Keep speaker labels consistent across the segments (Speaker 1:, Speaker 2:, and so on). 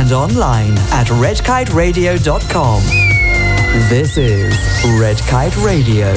Speaker 1: and online at redkiteradio.com. This is Red Kite Radio.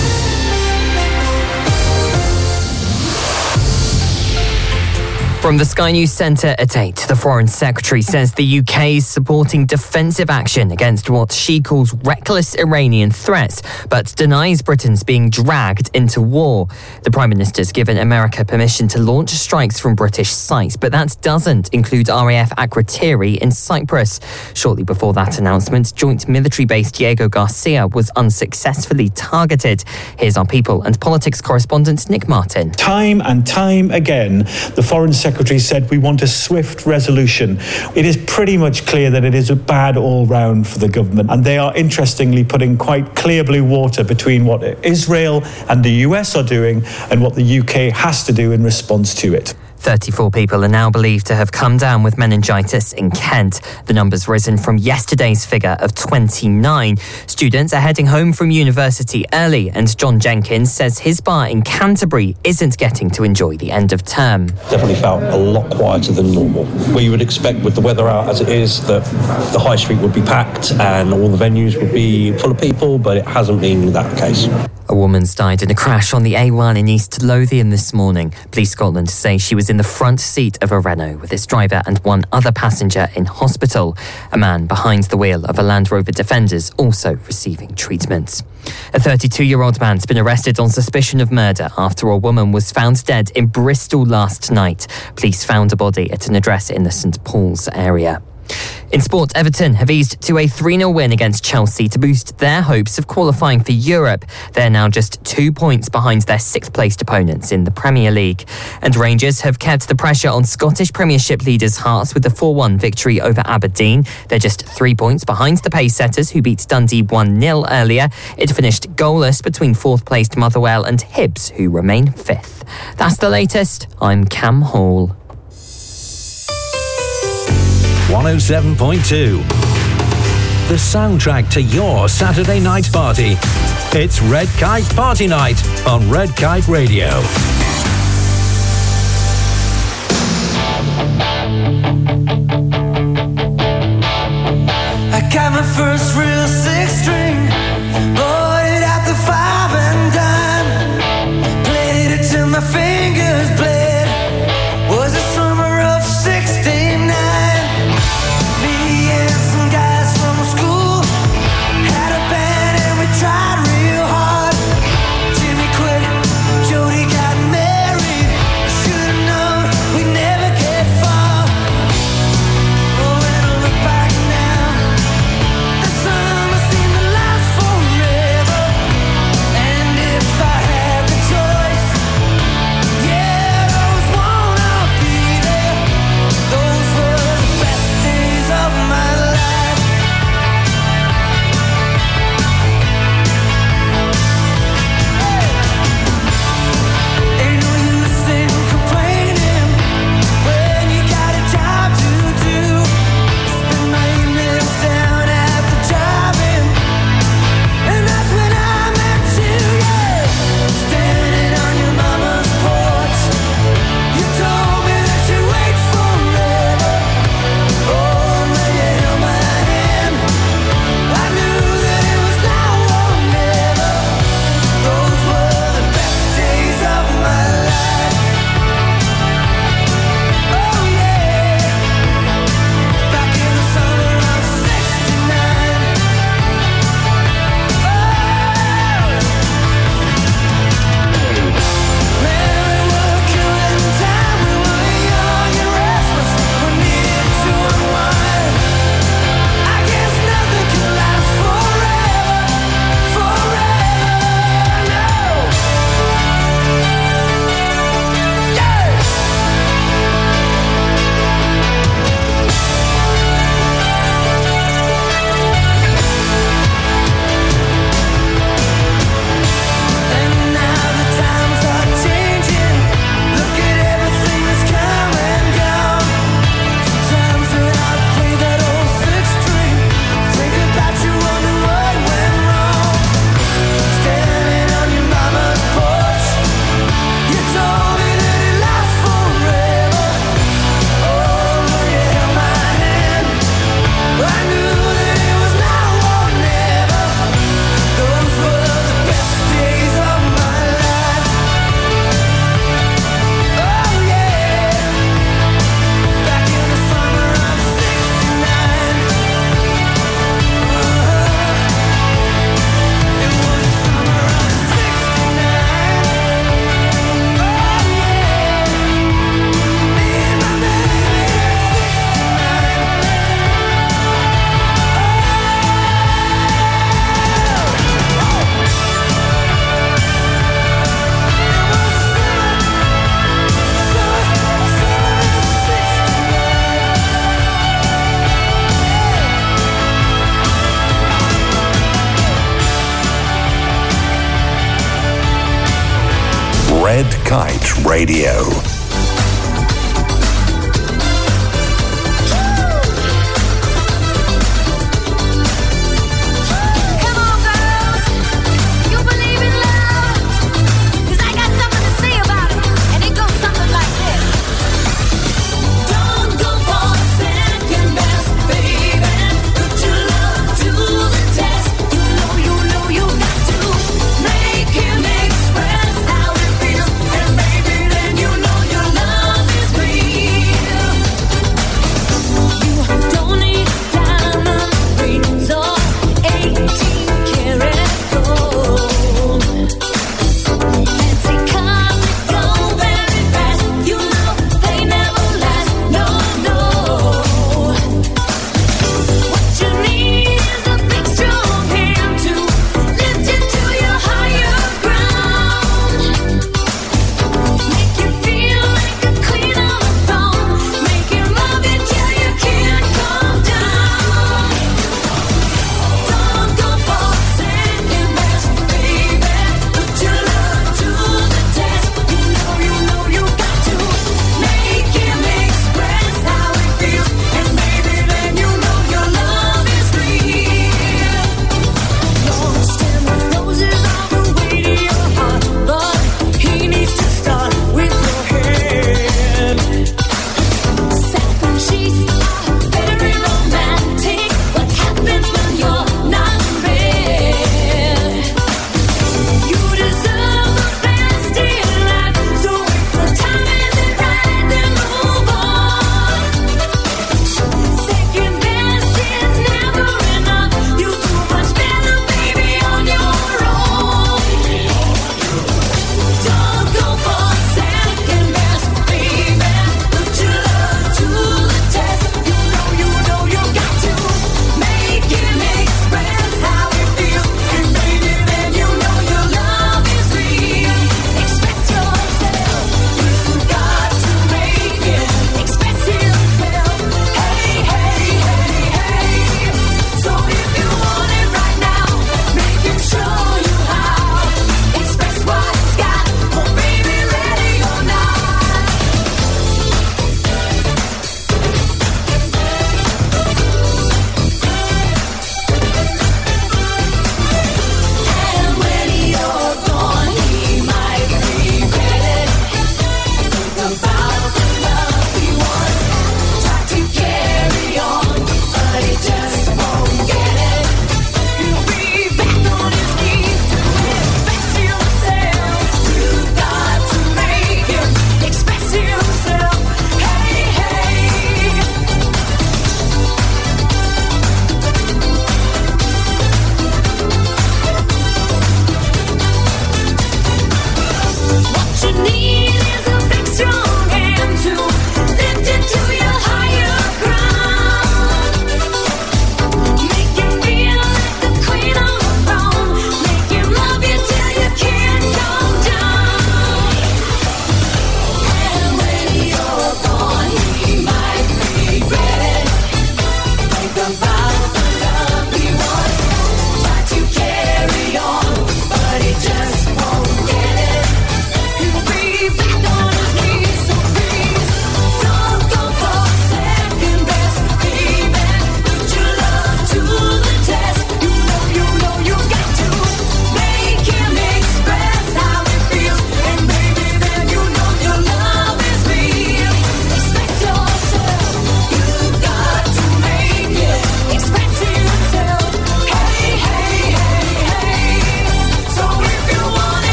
Speaker 2: From the Sky News Centre at 8, the Foreign Secretary says the UK is supporting defensive action against what she calls reckless Iranian threats, but denies Britain's being dragged into war. The Prime Minister's given America permission to launch strikes from British sites, but that doesn't include RAF Akrotiri in Cyprus. Shortly before that announcement, joint military base Diego Garcia was unsuccessfully targeted. Here's our People and Politics correspondent Nick Martin.
Speaker 3: Time and time again, the Foreign Secretary said we want a swift resolution. It is pretty much clear that it is a bad all-round for the government, and they are interestingly putting quite clear blue water between what Israel and the US are doing and what the UK has to do in response to it.
Speaker 2: 34 people are now believed to have come down with meningitis in Kent. The number's risen from yesterday's figure of 29. Students are heading home from university early, and John Jenkins says his bar in Canterbury isn't getting to enjoy the end of term.
Speaker 4: Definitely felt a lot quieter than normal. Where you would expect with the weather out as it is that the high street would be packed and all the venues would be full of people, but it hasn't been that case.
Speaker 2: A woman's died in a crash on the A1 in East Lothian this morning. Police Scotland say she was in the front seat of a Renault with its driver and one other passenger in hospital. A man behind the wheel of a Land Rover Defender's also receiving treatment. A 32-year-old man's been arrested on suspicion of murder after a woman was found dead in Bristol last night. Police found a body at an address in the St Paul's area. In sport, Everton have eased to a 3-0 win against Chelsea to boost their hopes of qualifying for Europe. They're now just 2 points behind their 6th-placed opponents in the Premier League. And Rangers have kept the pressure on Scottish Premiership leaders' hearts with a 4-1 victory over Aberdeen. They're just 3 points behind the pace-setters who beat Dundee 1-0 earlier. It finished goalless between 4th-placed Motherwell and Hibs, who remain 5th. That's the latest. I'm Cam Hall.
Speaker 5: 107.2. The soundtrack to your Saturday night party. It's Red Kite Party Night on Red Kite Radio.
Speaker 6: I got my first real 6-string, bought it at the 5 and dime, played it till my fingers bled. Was the summer of '69. Me and some guys from school had a band and we tried real hard. Jimmy quit, Jody got married. I should've known we'd never get far. Oh, when I look back now, that summer seemed to last forever.
Speaker 7: Kite Radio.
Speaker 6: You know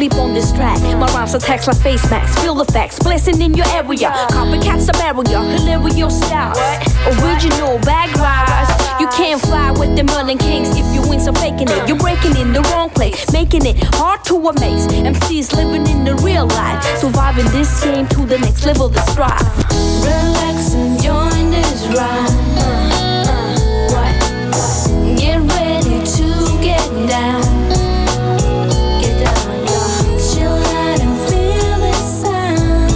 Speaker 7: sleep on this track. My rhymes are text like face masks. Feel the facts, blessing in your area. Copycats are barrier, hilarious style. Original bag rise. You can't fly with the Merlin Kings if you ain't so faking it. You're breaking in the wrong place, making it hard to amaze. MCs living in the real life, surviving this game to the next level to strive.
Speaker 6: Relax and join this ride. What? Get ready to get down. Get down, y'all. Chill out and feel the sound.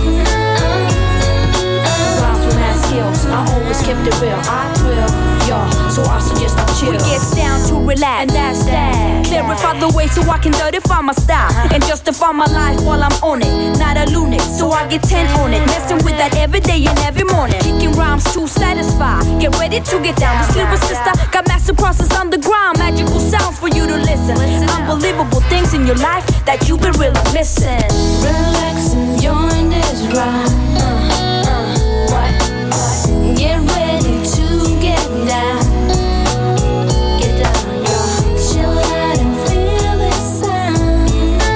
Speaker 6: Rhymes with mad skills, I always kept it real. I thrill, y'all, so I suggest you chill.
Speaker 7: We get down to relax, and that's that. Clarify the way so I can certify my style and justify my life while I'm on it. Not a lunatic, so I get 10 on it. Messing with that every day and every morning. Kicking rhymes to satisfy. Get ready to get down. This lyric sister got master process on the ground. Magical sounds for you to listen. Unbelievable things in your life that you've been really missing.
Speaker 6: Relax and join this ride. What? Get ready to get down. Get down, y'all. Chill out and feel the sound.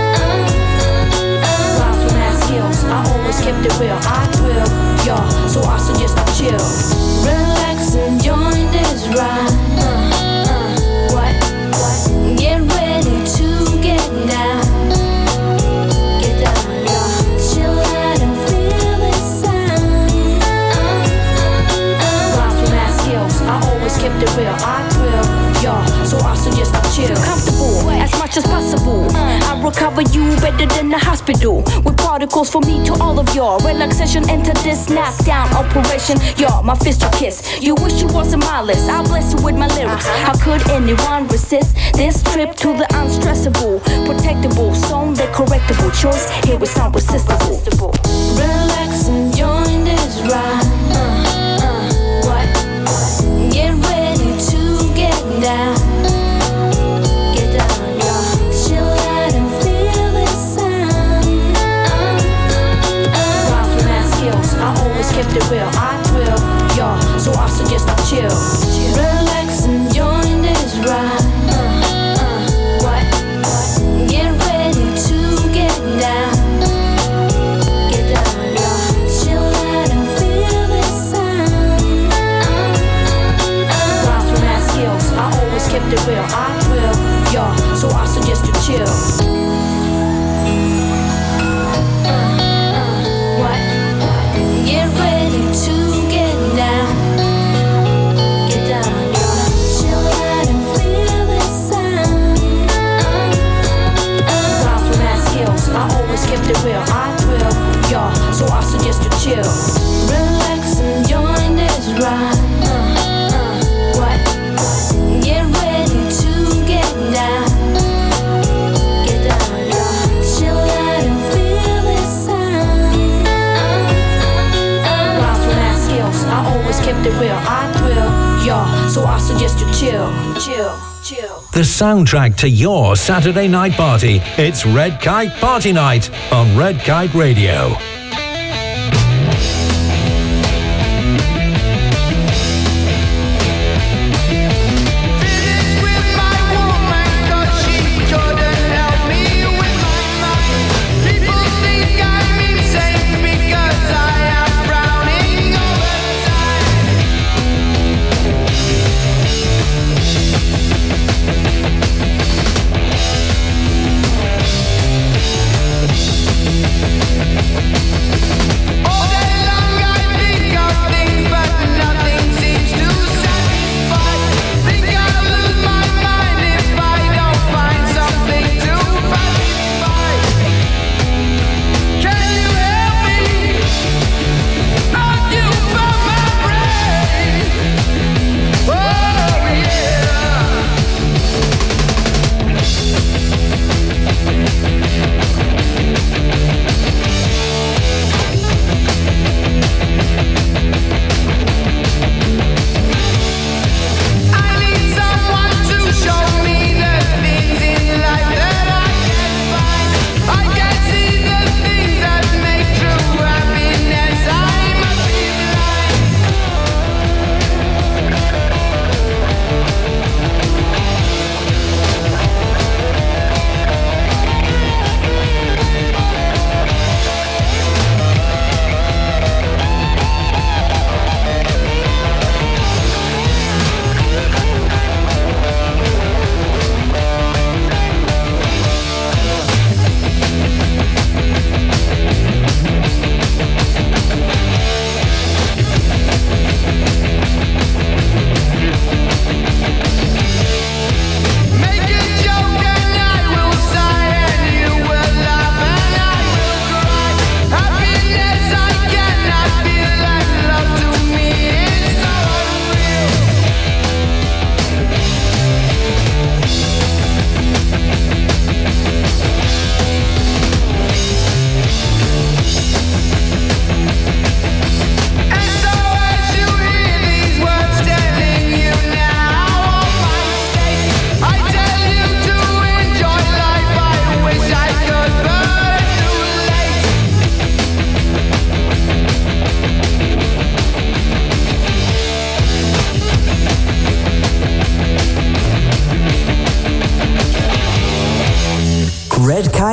Speaker 6: Rhymes with mad skills, I always kept it real. I thrill, y'all, so I suggest you chill. Relax and join this ride. What? Get ready to get down. Get down, y'all. Chill out and feel the sound. Rhymes with mad skills, I always kept it real. I thrill, y'all, so I suggest you chill.
Speaker 7: Comfortable as much as possible. I recover you better than the hospital. With particles for me to all of y'all. Relaxation enter this knockdown operation. Y'all, my fist to kiss. You wish you wasn't my list. I bless you with my lyrics. How could anyone resist this trip to the unstressable, protectable, zone, the correctable choice? Here we sound resistible.
Speaker 6: Relax and join this ride. What? Get ready to get down. Get down, y'all. Chill out and feel the sound. Rhymes with mad skills, I always kept it real. I thrill, y'all, so I suggest you chill. Relax and join this ride. What? Get ready to get down. Get down, y'all. Chill out and feel the sound. Rhymes with mad skills, I always kept it real. I thrill, y'all, so I suggest you chill. What? Get ready to get down. Get down, y'all. Chill out and feel the sound. Rhymes with mad skills, I always kept it real. I thrill, y'all, so I suggest you chill. Relax and join this ride. What? Get ready to get down. Get down, y'all. Chill out and feel the sound. Rhymes with mad skills, I always kept it real. I thrill, y'all, so I suggest you chill. Chill, chill.
Speaker 5: The soundtrack to your Saturday night party. It's Red Kite Party Night on Red Kite Radio.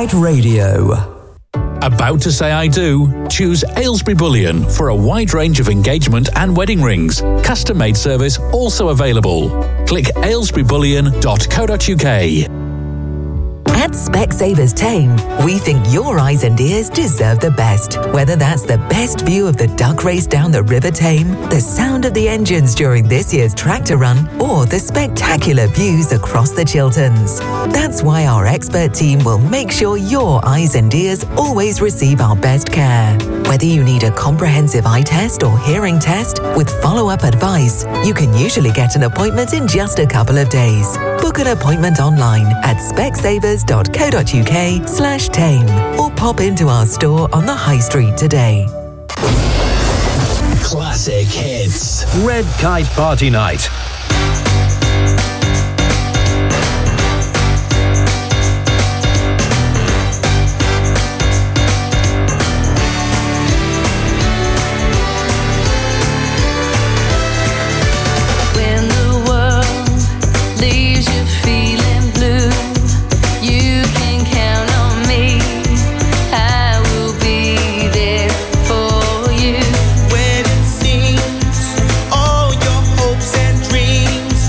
Speaker 1: Kite Radio.
Speaker 8: About to say I do? Choose Aylesbury Bullion for a wide range of engagement and wedding rings. Custom-made service also available. Click aylesburybullion.co.uk.
Speaker 9: At Specsavers Tame, we think your eyes and ears deserve the best. Whether that's the best view of the duck race down the River Tame, the sound of the engines during this year's tractor run, or the spectacular views across the Chilterns. That's why our expert team will make sure your eyes and ears always receive our best care. Whether you need a comprehensive eye test or hearing test with follow-up advice, you can usually get an appointment in just a couple of days. Book an appointment online at specsavers.co.uk/tame or pop into our store on the High Street today.
Speaker 5: Classic hits. Red Kite Party Night.
Speaker 6: When it seems all your hopes and dreams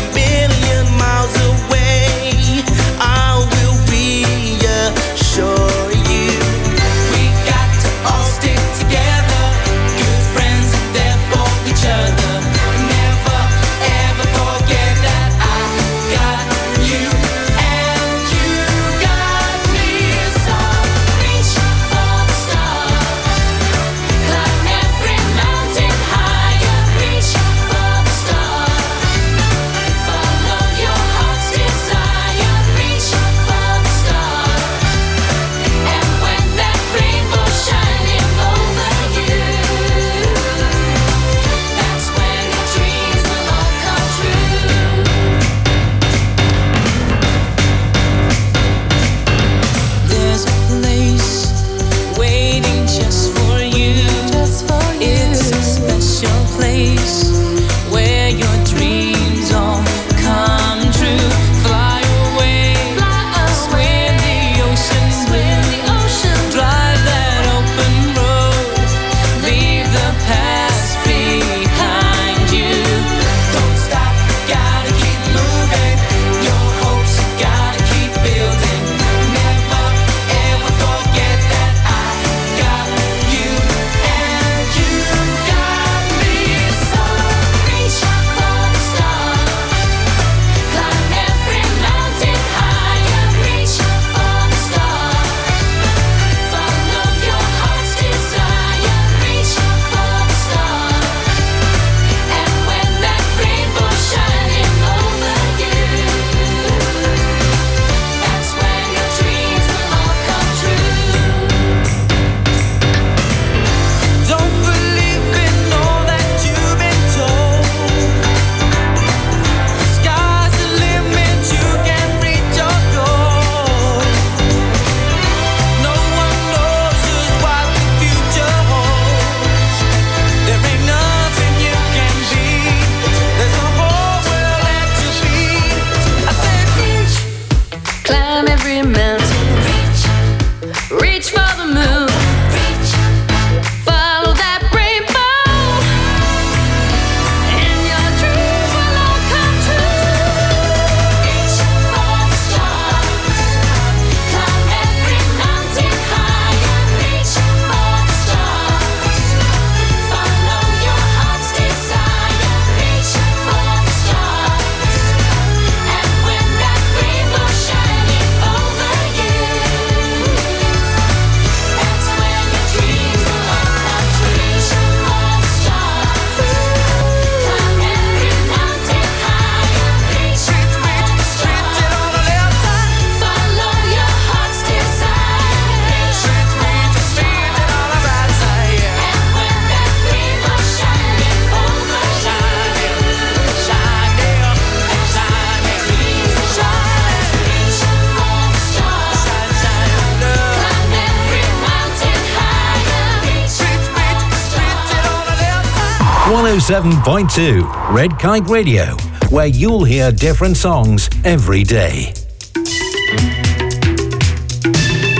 Speaker 5: 107.2 Red Kite Radio, where you'll hear different songs every day.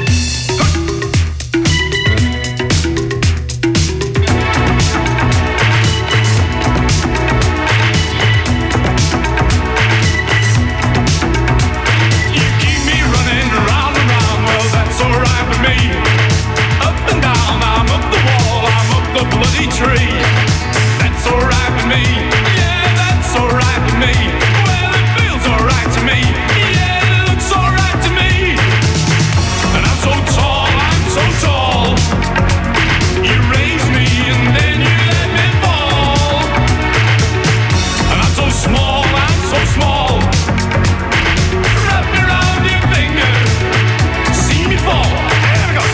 Speaker 10: tree. That's alright with me. Yeah, that's alright with me. Well, it feels alright to me. Yeah, it looks alright to me. And I'm so tall, I'm so tall. You raise me and then you let me fall. And I'm so small, I'm so small. Wrap me around your finger, see me fall. Here we go.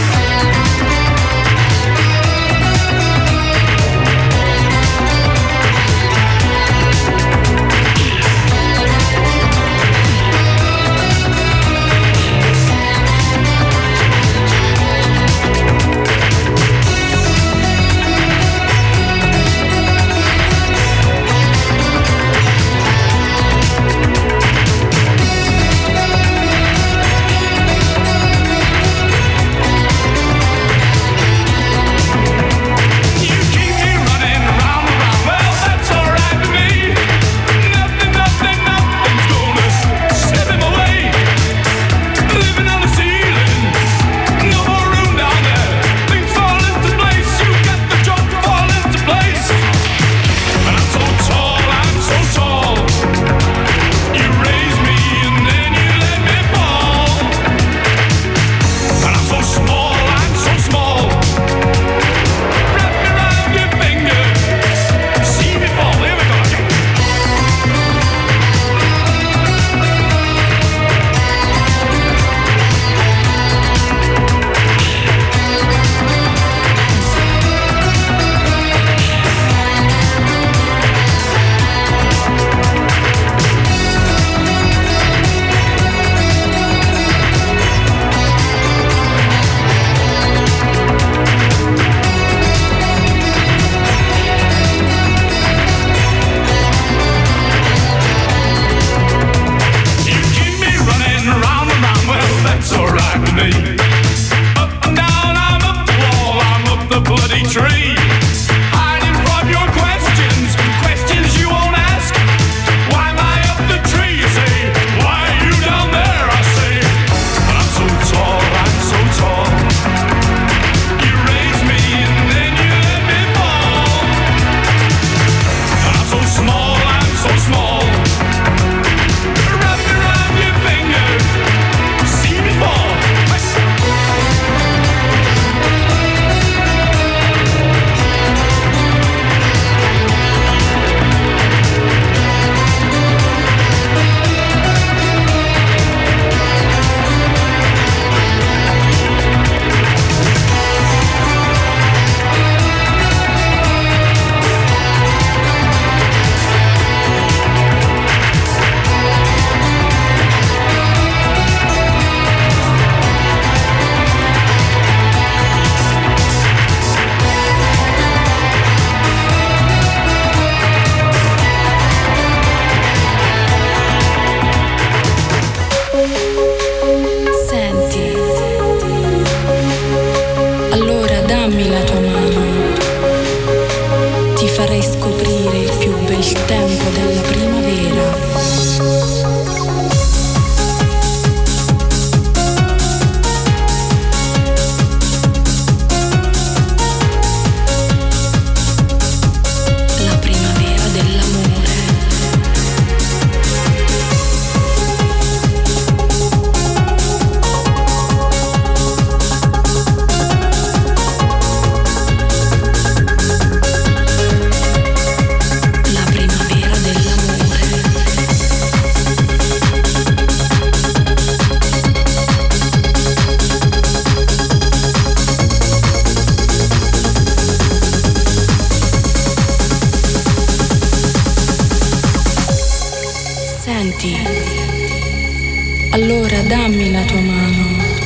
Speaker 11: Allora dammi la tua mano,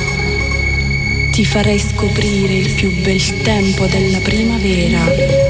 Speaker 11: ti farei scoprire il più bel tempo della primavera.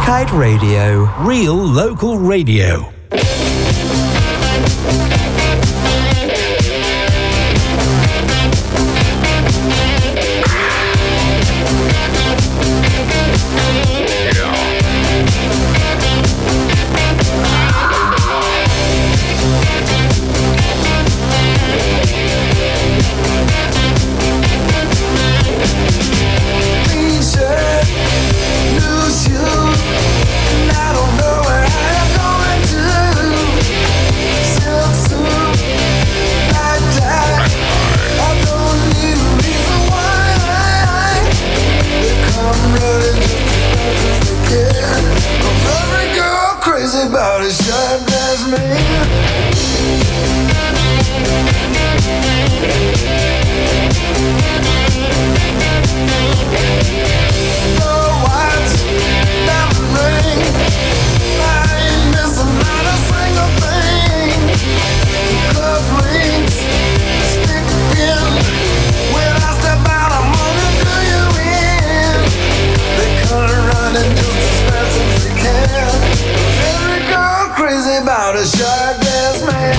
Speaker 1: Kite Radio.
Speaker 5: Real local radio.
Speaker 6: About as sharp as me. No watch, diamond ring. I ain't missing not a single thing. Cufflinks, stick pin. When I step out, I'm gonna do you in. They come running just as fast as they can. Every girl crazy about a sharp ass man.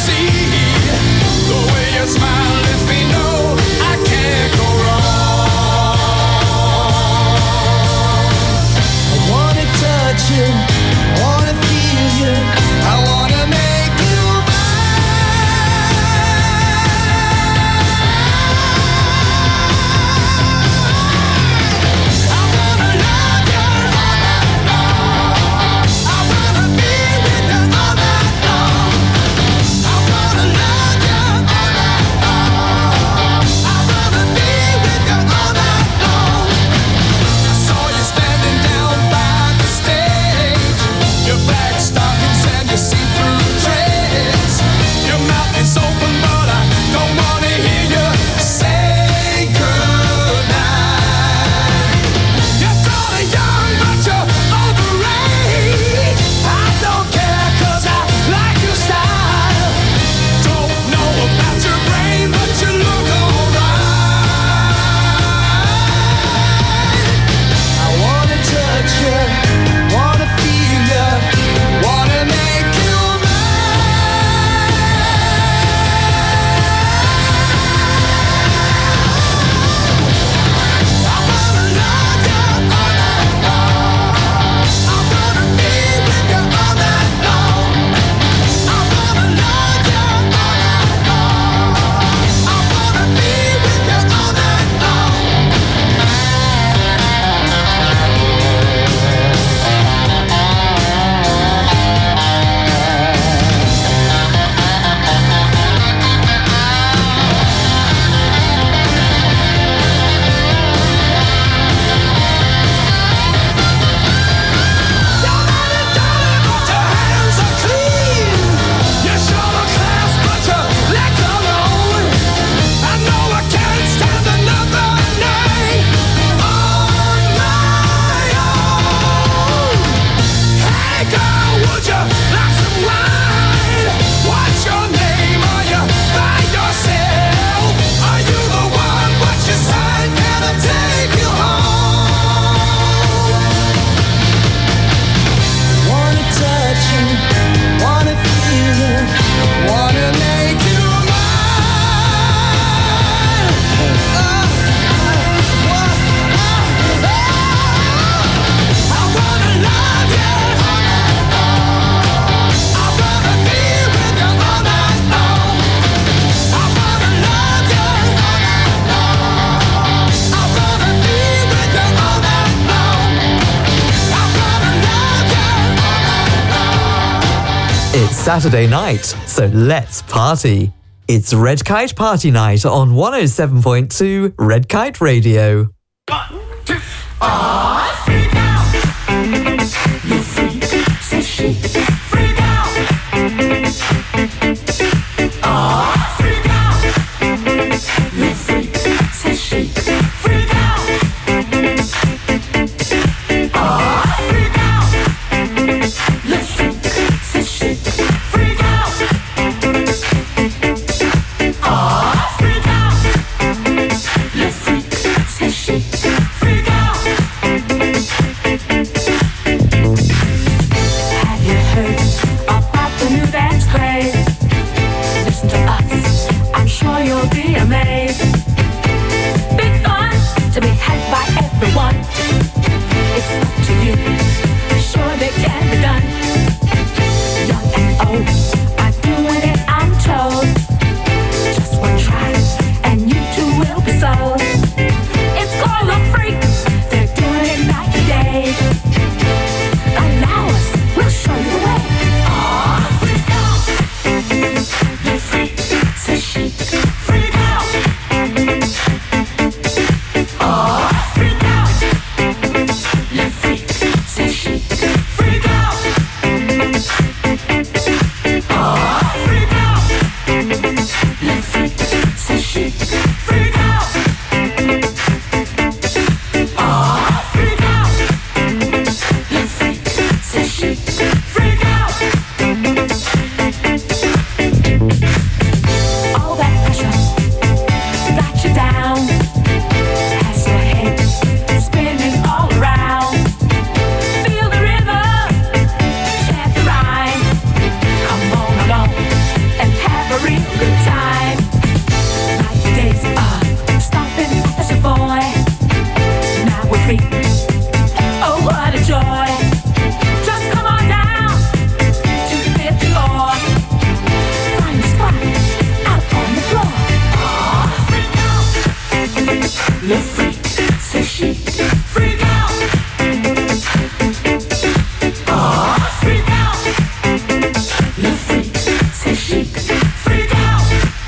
Speaker 10: see. The way you smile lets me know I can't go wrong. I wanna touch you, wanna feel you, I wanna make you
Speaker 1: Saturday night, so let's party. It's Red Kite Party Night on 107.2 Red Kite Radio.
Speaker 6: 1, 2, freak out! You freak, says she. Freak out! Freak out! You freak, says she. Freak out! Freak out! You freak, says she. Freak out! Freak out! You freak, says she. Freak out! Have you heard about the new dance craze? Listen to us, I'm sure you'll be amazed. Big fun to be had by everyone. It's up to you, surely can be done. Young and old are doing it, I'm told. Just one try and you too will be sold. It's called a freak, they're doing it night and day. Allow us, we'll show you the way. Freak out, you freak, says she. Freak out, freak out, you freak, says she. Freak out, freak out, you freak, says she. Freak out, freak out, you freak, says she. Freak out. All that pressure got you down. Has your head spinning all around. Feel the rhythm, chant the rhyme. Come on along and have Le freak, c'est chic. Freak out. Oh, freak out. Le freak, c'est chic. Freak out.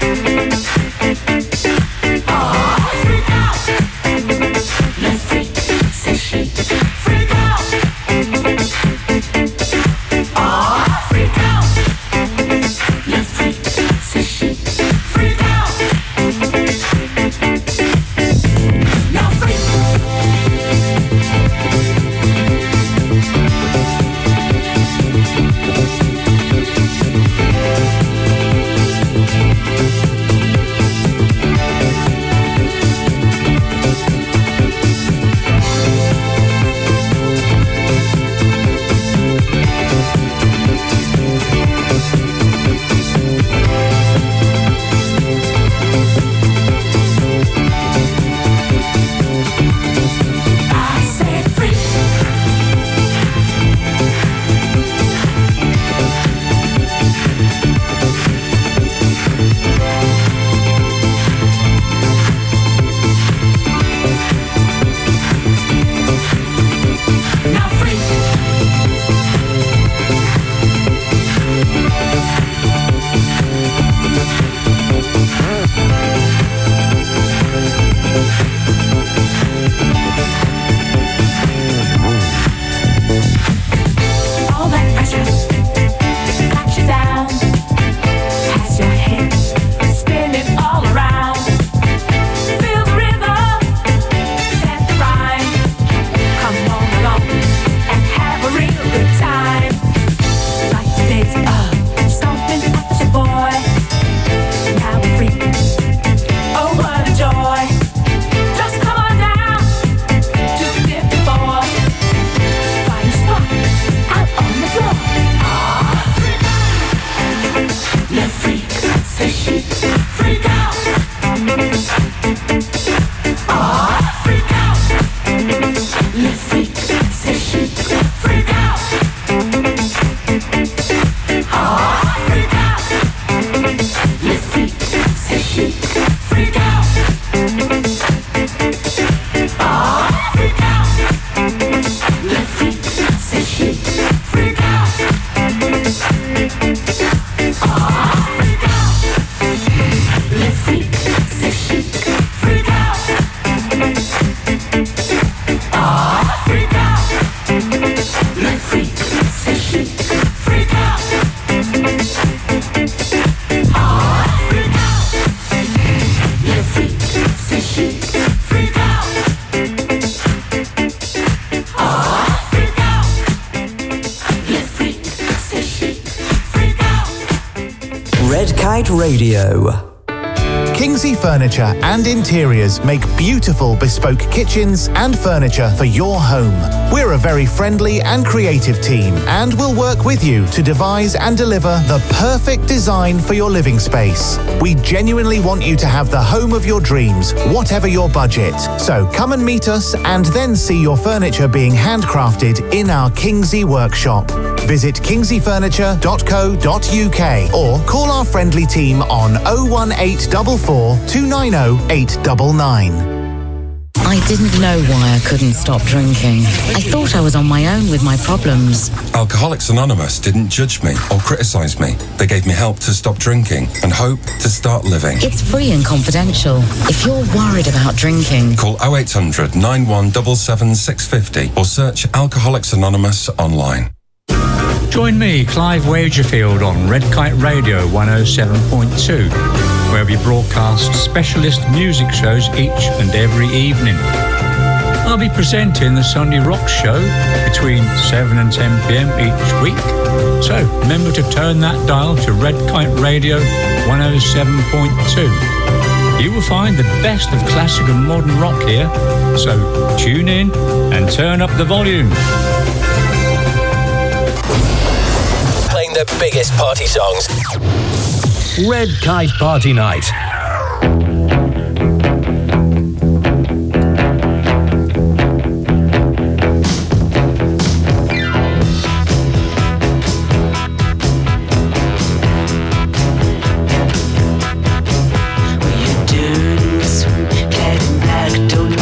Speaker 6: Oh, freak out. Le freak, c'est chic. Freak out. Oh, freak out. Le freak, c'est chic. Freak out. Now freak. I said freak. Now freak. All that pressure got you down. Has your head spinning all around. Feel the rhythm, chant the rhyme. Come on along and have a real good time. Like the days of stomping at the boy. Now we're free. Oh, what a joy. Just come on down to the 54. Find a spot out on the floor. Ah, freak out. Le freak, c'est chic. Freak out. Ah, freak out. Le freak, c'est chic. Freak out. Ah, freak out. Le freak, c'est chic. Freak out. Ah, freak out. Le freak, c'est chic. Freak out. Ah, freak out. Le freak, c'est chic. Freak out. Ah, freak out. Le freak, c'est chic. Freak out. Ah, freak out. Le freak, c'est chic. Freak out. Ah, freak out. Le freak, c'est chic. Freak out.
Speaker 1: Red Kite Radio.
Speaker 12: Kingsley Furniture and Interiors make beautiful bespoke kitchens and furniture for your home. We're a very friendly and creative team and will work with you to devise and deliver the perfect design for your living space. We genuinely want you to have the home of your dreams, whatever your budget. So come and meet us and then see your furniture being handcrafted in our Kingsley workshop. Visit kingsleyfurniture.co.uk or call our friendly team on 01844 290 899.
Speaker 13: I didn't know why I couldn't stop drinking. I thought I was on my own with my problems.
Speaker 14: Alcoholics Anonymous didn't judge me or criticise me. They gave me help to stop drinking and hope to start living.
Speaker 13: It's free and confidential. If you're worried about drinking,
Speaker 14: call 0800 9177 650 or search Alcoholics Anonymous online.
Speaker 15: Join me, Clive Wagerfield, on Red Kite Radio 107.2, where we broadcast specialist music shows each and every evening. I'll be presenting the Sunday Rock Show between 7 and 10 p.m. each week. So remember to turn that dial to Red Kite Radio 107.2. You will find the best of classic and modern rock here, so tune in and turn up the volume.
Speaker 5: Playing the biggest party songs. Red Kite Party Night.
Speaker 6: Getting back, don't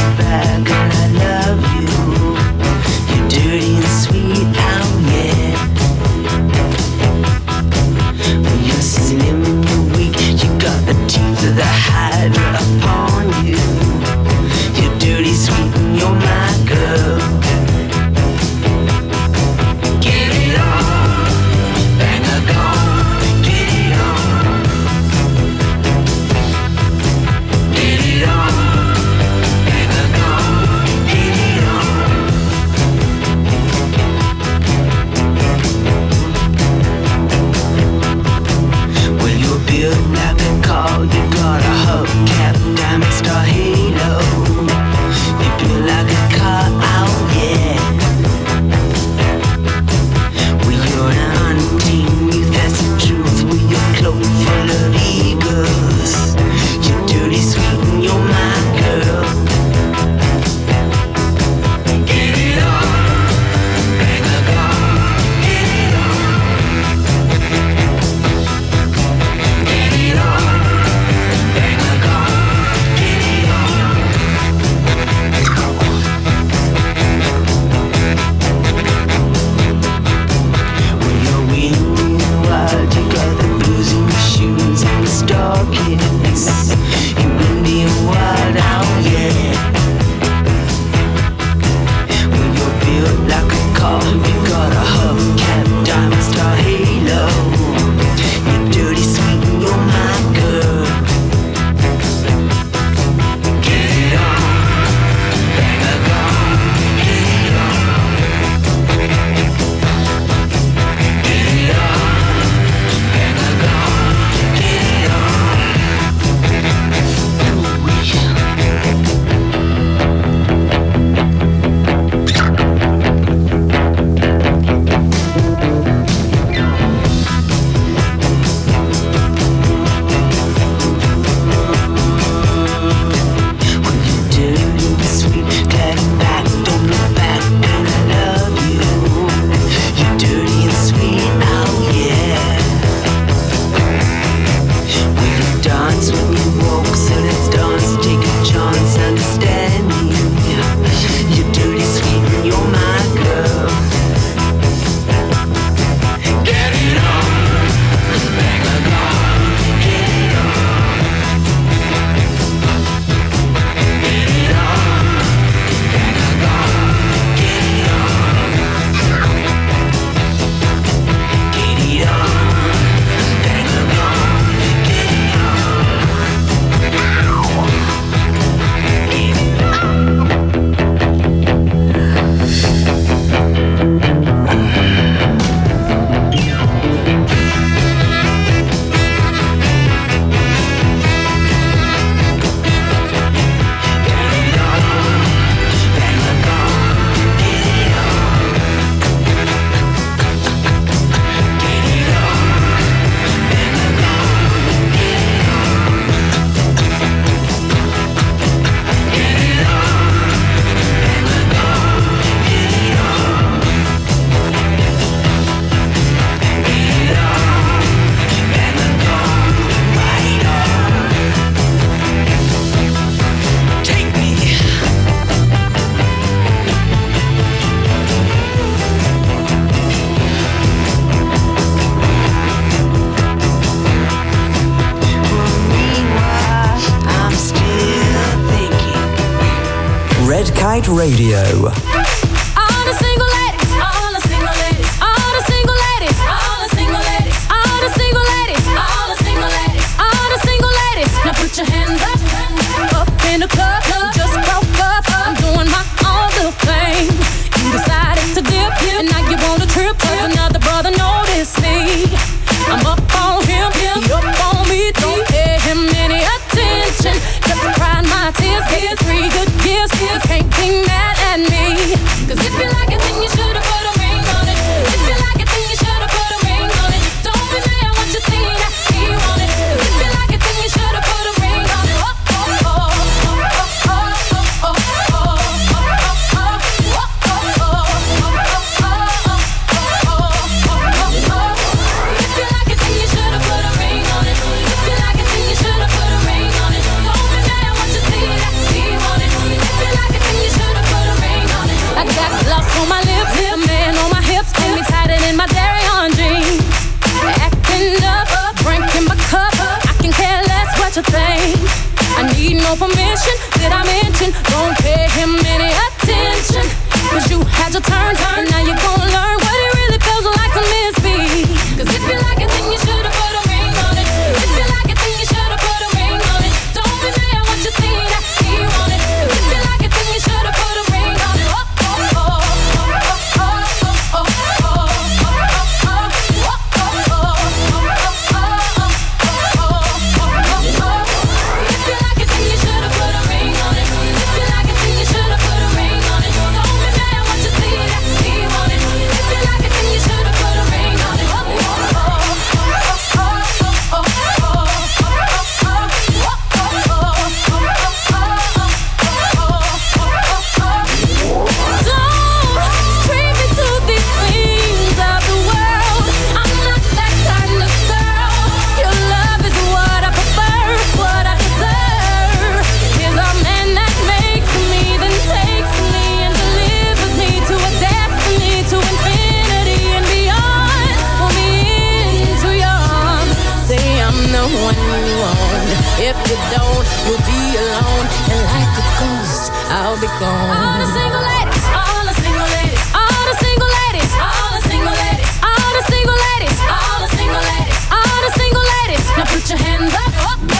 Speaker 6: kiss. You Indian wild out, yeah. When you're built like a car, you got a hubcap, diamond star halo. You're dirty, sweet, and you're my girl. Get it on, bang a gong, get it on. Get it on, bang a gong, get it on.
Speaker 1: Red Kite Radio.
Speaker 16: All the single ladies, all the single ladies, all the single ladies, all the single ladies, all the single ladies, all the single ladies, all the single ladies. Now put your hands up in the club. Just broke up, I'm doing my own little thing. You decided to dip, and now you want a trip. 'Cause another brother noticed me. I'm up on him, he up on me. Don't pay him any attention. Just crying my tears, get 3 good years. You can't be mad at me. 'Cause if you like it, then you should've put a ring on it. If you like it, then you should've put a ring on it. Don't be mad what you see that he want it. 'Cause if you like it, then you should've put a ring on it. Oh, oh, oh, oh, oh, oh, oh, if you like it, then you should've put a ring on it. If you like it, then you should've put a ring on it. Don't be mad what you see that he want it. If you like it, then you should've put a ring on it. I got gloss on my lips, a man on my hips, hold me tighter than my dairy on jeans. Acting up, drinking my cup. I can care less what you think. I need no permission. Did I mention? Don't pay him any attention. 'Cause you had your turn, and now you're gonna learn what it really feels like to miss me. 'Cause if you like it, then you should've put a ring on it. If you like it, then you should've put a ring on it. Don't be mad what you see that he want it. 'Cause if you like it, then you should've put a ring on it. Oh, oh, oh, oh, oh, oh, oh, if you like it, then you should've put a ring on it. If you like it, then you should've put a ring on it. Don't be mad what you see that he want it. If you
Speaker 11: If you don't, you'll be alone. And like a ghost, I'll be gone. All the single ladies, all the single ladies, all the single ladies, all the single ladies, all the single ladies, all the single ladies, all the single ladies. Now put your hands up.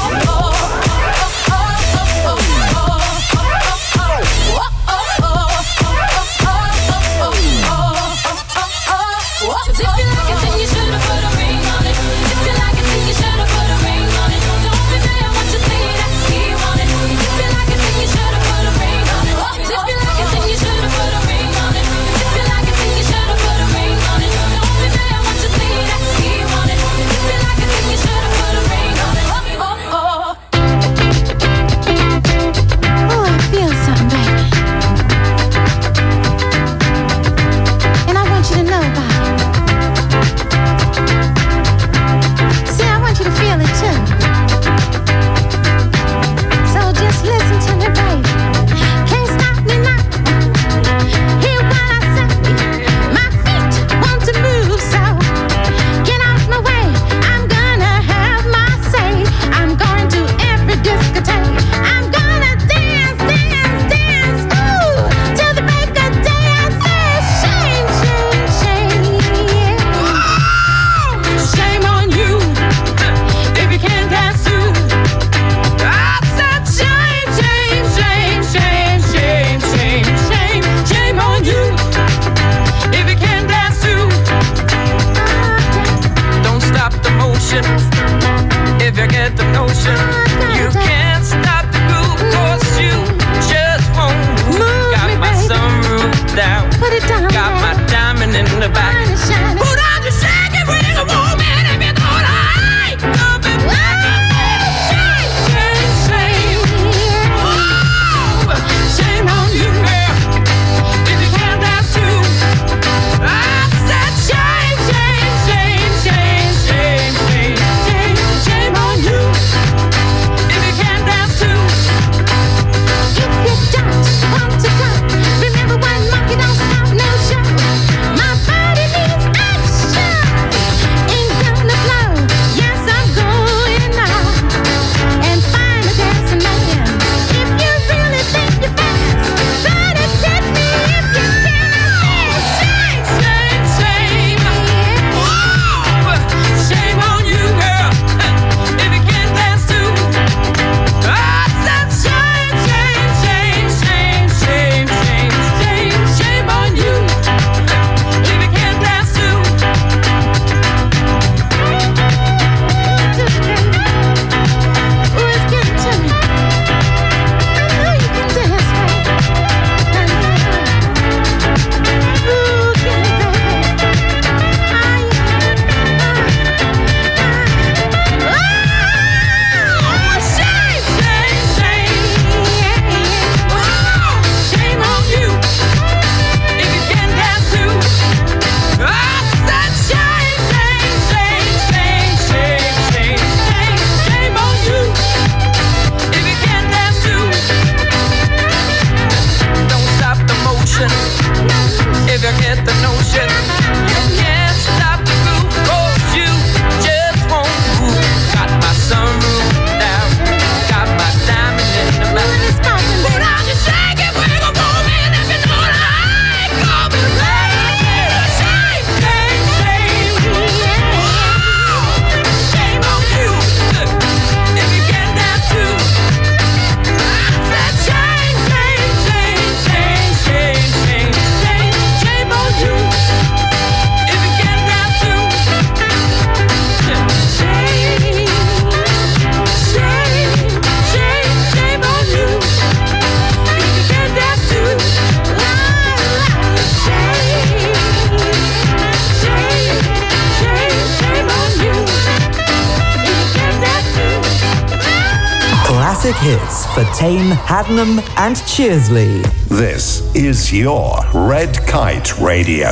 Speaker 1: Classic hits for Tame, Haddenham and Cheersley.
Speaker 17: This is your Red Kite Radio.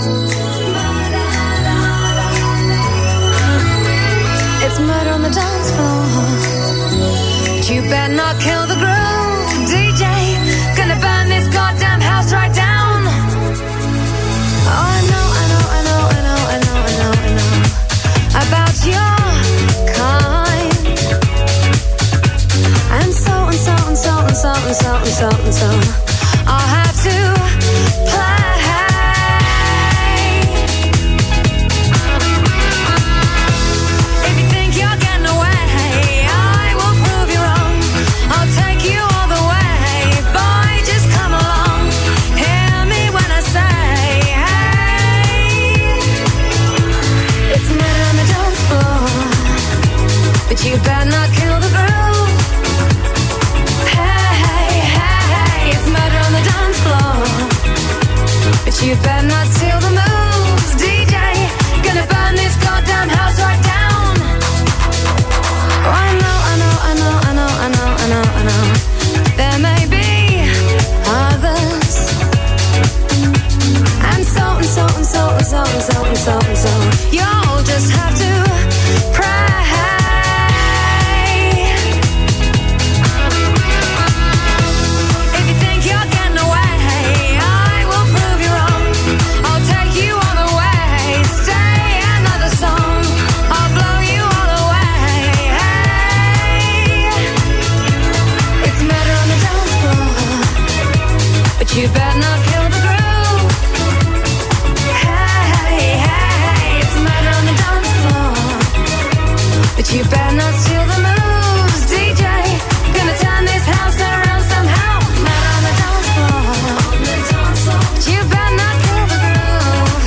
Speaker 16: It's murder on the dance floor. But you better not kill the groove, DJ. Gonna burn this goddamn house right down. Oh, I know about your kind.
Speaker 11: so I'll have to play. If you think you're getting away, I will prove you wrong. I'll take you all the way. Boy, just come along. Hear me when I say, hey. It's murder on the dance floor, but you better not kill the groove. Hey, hey, it's murder on the dance floor, but you better not steal the moves. DJ, gonna burn this goddamn house right down. Oh, I know. There may be others, and so you'll just have to pray. If you think you're getting away, I will prove you wrong. I'll take you all the way. Stay another song, I'll blow you all away. Hey, it's murder on the dance floor, but you better not kill the groove. Hey, hey, it's murder on the dance floor, but you better not steal the moves. DJ, gonna turn this house around somehow. Murder on the dance floor, but you better not kill the groove.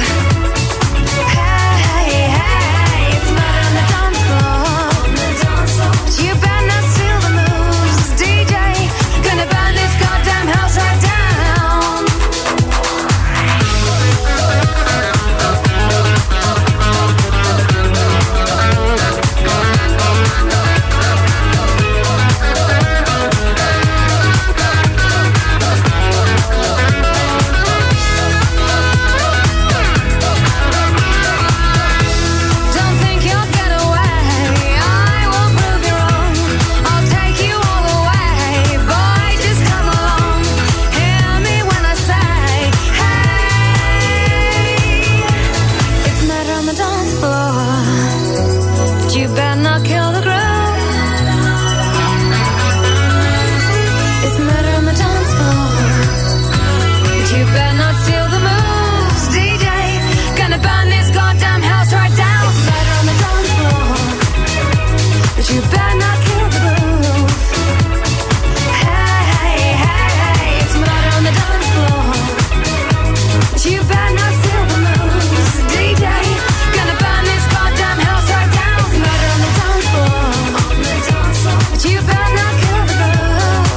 Speaker 11: Hey, hey, it's murder on the dance floor, but you better not steal the moves. DJ, gonna burn this goddamn house right down. Don't think you'll get away, I will prove you wrong. I'll take you all the way. Boy, just come along. Hear me when I say, hey. It's murder on the dance floor, but you better not kill the groove. It's murder on the dance floor, but you better not steal the moves. DJ, gonna burn this goddamn house right down. It's murder on the dance floor, but you better not kill the groove. Hey, hey, it's murder on the dance floor, but you better not steal the moves. DJ, gonna burn this goddamn house right down. It's murder on the dance floor, but you better not kill the groove.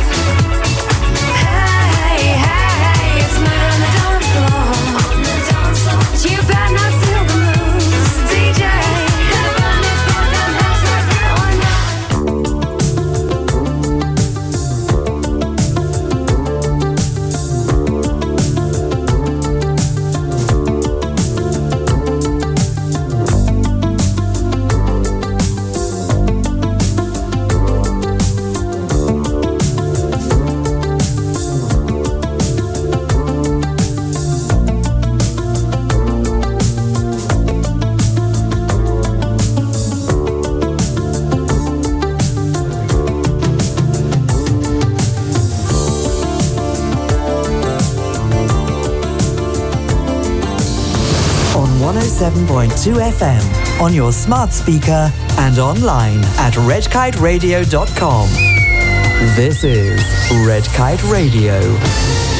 Speaker 11: Hey, hey, it's murder on the dance floor, but you better not steal the moves. DJ, gonna burn this goddamn house right down.
Speaker 1: On 107.2 FM, on your smart speaker, and online at redkiteradio.com. This is Red Kite Radio.